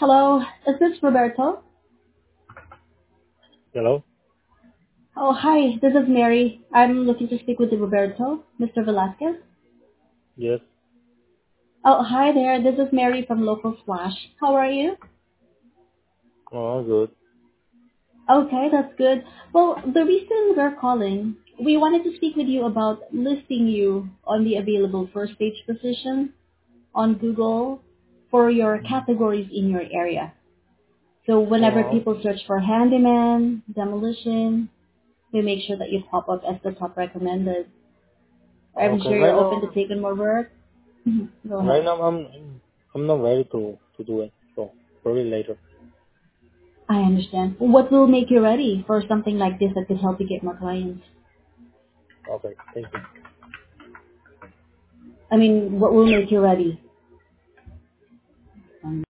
Hello, is this Roberto? Hello? Oh, hi, this is Mary. I'm looking to speak with Roberto, Mr. Velasquez. Yes. Oh, hi there, this is Mary from Local Flash. How are you? Oh, good. Okay, that's good. Well, the reason we're calling, we wanted to speak with you about listing you on the available first page position on Google for your categories in your area. So whenever Uh, people search for handyman, demolition, we make sure that you pop up as the top recommended. I'm okay. sure you're open to taking more work. Go Right ahead. now I'm not ready to do it. So probably later. I understand. What will make you ready for something like this that could help you get more clients? Okay. Thank you. I mean, what will make you ready?